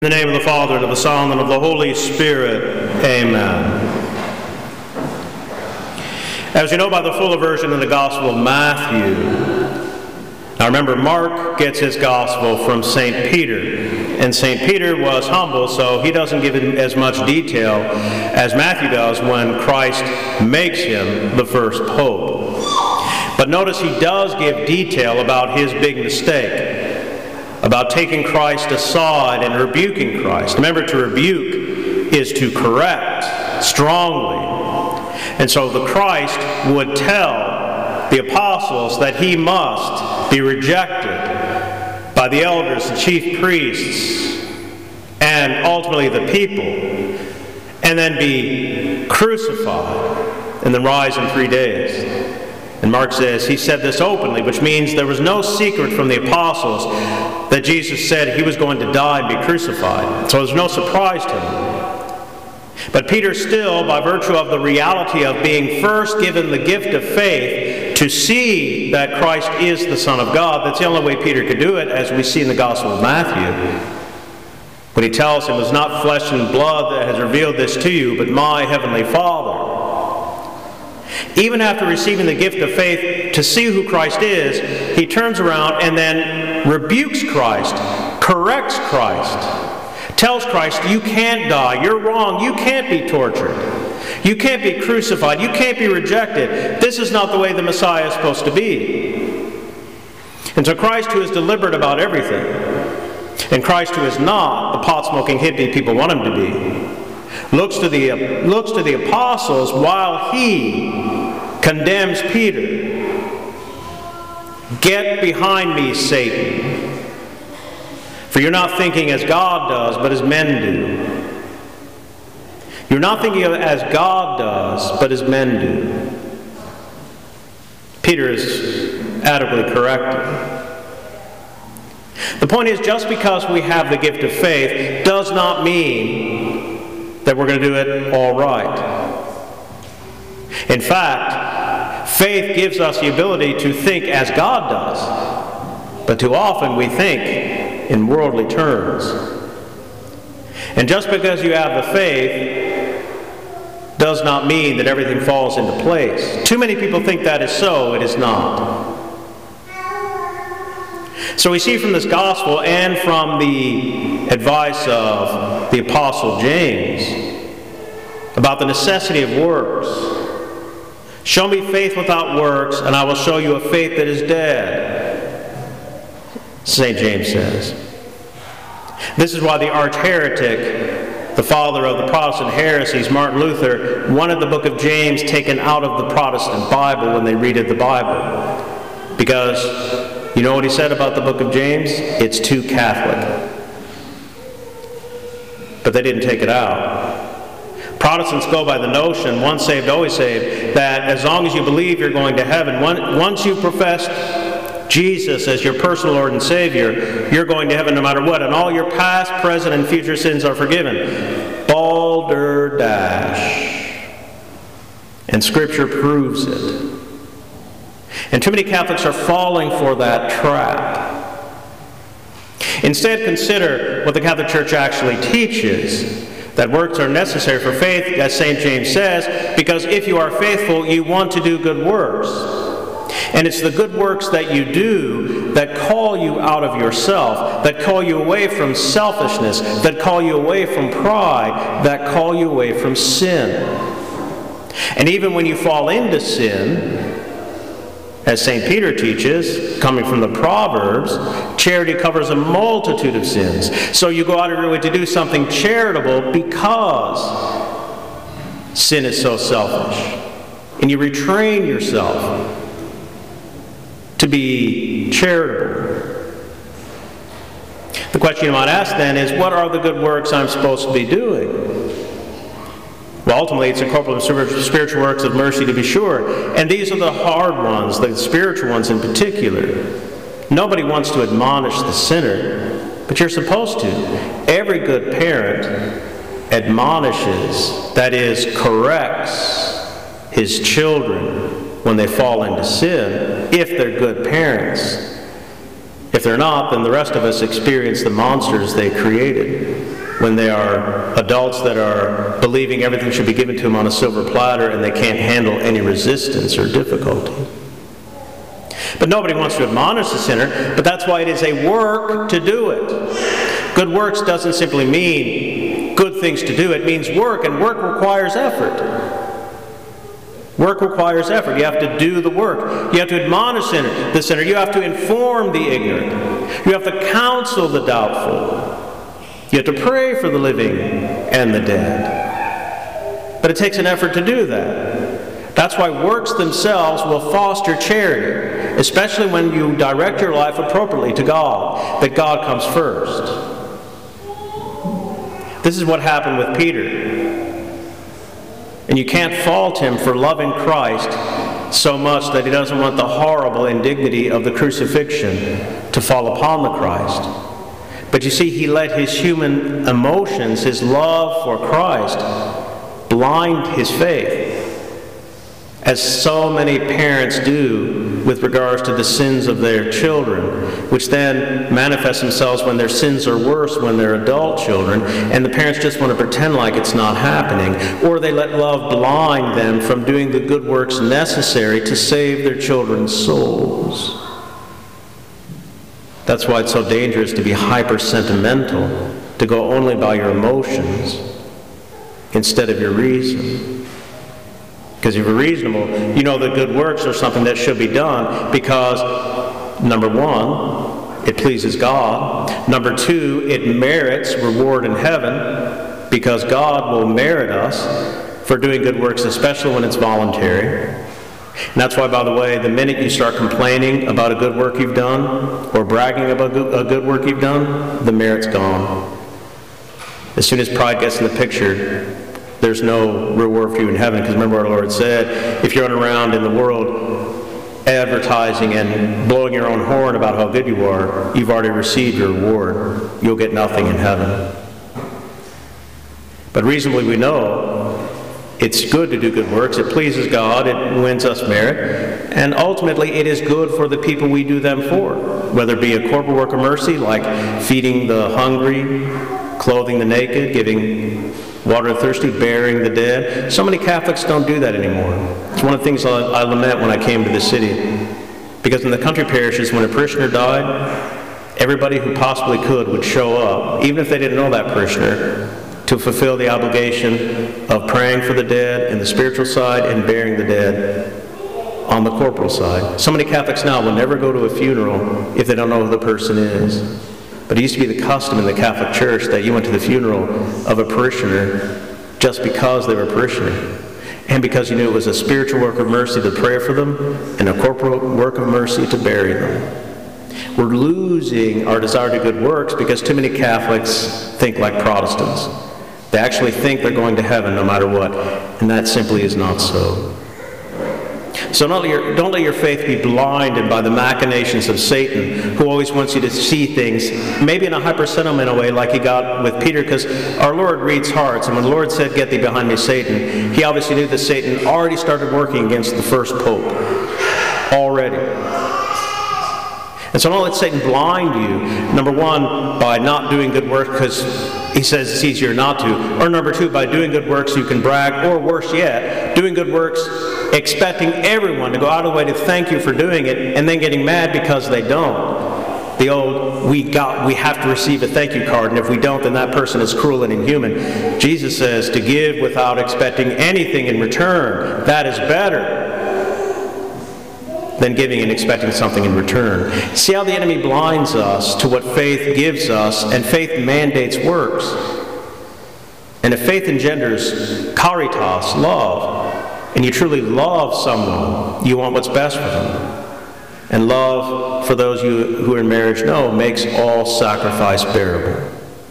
In the name of the Father, and of the Son, and of the Holy Spirit. Amen. As you know by the fuller version in the Gospel of Matthew, now remember, Mark gets his Gospel from St. Peter. And St. Peter was humble, so he doesn't give it as much detail as Matthew does when Christ makes him the first pope. But notice he does give detail about his big mistake, about taking Christ aside and rebuking Christ. Remember, to rebuke is to correct strongly. And so the Christ would tell the apostles that he must be rejected by the elders and chief priests and ultimately the people, and then be crucified and then rise in 3 days. And Mark says he said this openly, which means there was no secret from the apostles that Jesus said he was going to die and be crucified. So there's no surprise to him. But Peter still, by virtue of the reality of being first given the gift of faith to see that Christ is the Son of God, that's the only way Peter could do it, as we see in the Gospel of Matthew. But he tells him, it's not flesh and blood that has revealed this to you, but my heavenly Father. Even after receiving the gift of faith to see who Christ is, he turns around and then rebukes Christ, corrects Christ, tells Christ, you can't die, you're wrong, you can't be tortured, you can't be crucified, you can't be rejected. This is not the way the Messiah is supposed to be. And so Christ, who is deliberate about everything, and Christ, who is not the pot-smoking hippie people want him to be, looks to the apostles while he condemns Peter. Get behind me, Satan, for you're not thinking as God does, but as men do. You're not thinking as God does, but as men do. Peter is adequately corrected. The point is, just because we have the gift of faith does not mean that we're going to do it all right. In fact, faith gives us the ability to think as God does, but too often we think in worldly terms. And just because you have the faith does not mean that everything falls into place. Too many people think that is so. It is not. So we see from this gospel and from the advice of the Apostle James about the necessity of works. Show me faith without works, and I will show you a faith that is dead, St. James says. This is why the arch-heretic, the father of the Protestant heresies, Martin Luther, wanted the book of James taken out of the Protestant Bible when they read the Bible. Because you know what he said about the book of James? It's too Catholic. But they didn't take it out. Protestants go by the notion, once saved, always saved, that as long as you believe you're going to heaven, once you profess Jesus as your personal Lord and Savior, you're going to heaven no matter what, and all your past, present, and future sins are forgiven. Balderdash. And Scripture proves it. And too many Catholics are falling for that trap. Instead, consider what the Catholic Church actually teaches, that works are necessary for faith, as St. James says, because if you are faithful, you want to do good works. And it's the good works that you do that call you out of yourself, that call you away from selfishness, that call you away from pride, that call you away from sin. And even when you fall into sin, as St. Peter teaches, coming from the Proverbs, charity covers a multitude of sins. So you go out of your way to do something charitable because sin is so selfish. And you retrain yourself to be charitable. The question you might ask then is, what are the good works I'm supposed to be doing? Well, ultimately, it's a couple of spiritual works of mercy, to be sure. And these are the hard ones, the spiritual ones in particular. Nobody wants to admonish the sinner, but you're supposed to. Every good parent admonishes, that is, corrects his children when they fall into sin, if they're good parents. If If they're not, then the rest of us experience the monsters they created when they are adults that are believing everything should be given to them on a silver platter and they can't handle any resistance or difficulty. But nobody wants to admonish the sinner, but that's why it is a work to do it. Good works doesn't simply mean good things to do. It means work, and work requires effort. Work requires effort. You have to do the work. You have to admonish the sinner. You have to inform the ignorant. You have to counsel the doubtful. You have to pray for the living and the dead. But it takes an effort to do that. That's why works themselves will foster charity, especially when you direct your life appropriately to God, that God comes first. This is what happened with Peter. And you can't fault him for loving Christ so much that he doesn't want the horrible indignity of the crucifixion to fall upon the Christ. But you see, he let his human emotions, his love for Christ, blind his faith, as so many parents do with regards to the sins of their children, which then manifest themselves when their sins are worse when they're adult children, and the parents just want to pretend like it's not happening, or they let love blind them from doing the good works necessary to save their children's souls. That's why it's so dangerous to be hyper-sentimental, to go only by your emotions instead of your reason. Because if you're reasonable, you know that good works are something that should be done because, number one, it pleases God. Number two, it merits reward in heaven because God will merit us for doing good works, especially when it's voluntary. And that's why, by the way, the minute you start complaining about a good work you've done or bragging about a good work you've done, the merit's gone. As soon as pride gets in the picture, there's no reward for you in heaven, because remember our Lord said, if you're running around in the world advertising and blowing your own horn about how good you are, you've already received your reward. You'll get nothing in heaven. But reasonably we know it's good to do good works. It pleases God. It wins us merit. And ultimately it is good for the people we do them for, whether it be a corporal work of mercy like feeding the hungry, clothing the naked, giving water to the thirsty, burying the dead. So many Catholics don't do that anymore. It's one of the things I lament when I came to the city. Because in the country parishes, when a parishioner died, everybody who possibly could would show up, even if they didn't know that parishioner, to fulfill the obligation of praying for the dead in the spiritual side and burying the dead on the corporal side. So many Catholics now will never go to a funeral if they don't know who the person is. But it used to be the custom in the Catholic Church that you went to the funeral of a parishioner just because they were a parishioner. And because you knew it was a spiritual work of mercy to pray for them and a corporal work of mercy to bury them. We're losing our desire to good works because too many Catholics think like Protestants. They actually think they're going to heaven no matter what. And that simply is not so. So don't let your faith be blinded by the machinations of Satan, who always wants you to see things, maybe in a hyper-sentimental way like he got with Peter, because our Lord reads hearts. And when the Lord said, "Get thee behind me, Satan," he obviously knew that Satan already started working against the first pope. Already. And so don't let Satan blind you, number one, by not doing good work because he says it's easier not to, or number two, by doing good works you can brag, or worse yet, doing good works expecting everyone to go out of the way to thank you for doing it, and then getting mad because they don't. The old, we have to receive a thank you card, and if we don't, then that person is cruel and inhuman. Jesus says to give without expecting anything in return. That is better than giving and expecting something in return. See how the enemy blinds us to what faith gives us, and faith mandates works. And if faith engenders caritas, love, and you truly love someone, you want what's best for them. And love, for those who are in marriage know, makes all sacrifice bearable.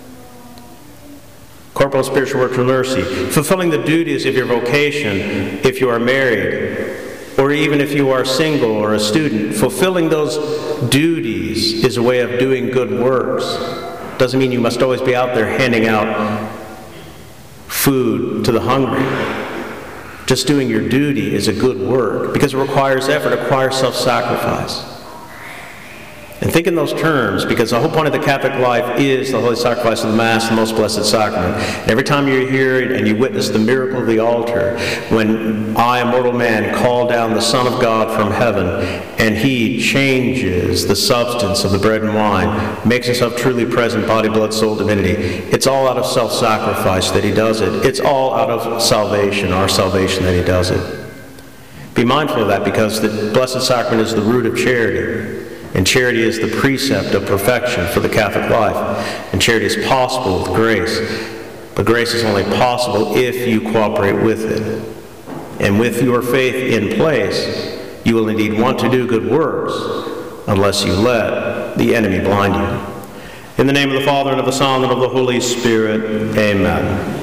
Corporal spiritual work of mercy, fulfilling the duties of your vocation if you are married, or even if you are single or a student. Fulfilling those duties is a way of doing good works. Doesn't mean you must always be out there handing out food to the hungry. Just doing your duty is a good work because it requires effort, it requires self-sacrifice. And think in those terms, because the whole point of the Catholic life is the holy sacrifice of the Mass, the most blessed sacrament. And every time you're here and you witness the miracle of the altar, when I, a mortal man, call down the Son of God from heaven, and he changes the substance of the bread and wine, makes himself truly present, body, blood, soul, divinity, it's all out of self-sacrifice that he does it. It's all out of salvation, our salvation, that he does it. Be mindful of that, because the Blessed Sacrament is the root of charity. And charity is the precept of perfection for the Catholic life. And charity is possible with grace. But grace is only possible if you cooperate with it. And with your faith in place, you will indeed want to do good works, unless you let the enemy blind you. In the name of the Father, and of the Son, and of the Holy Spirit, amen.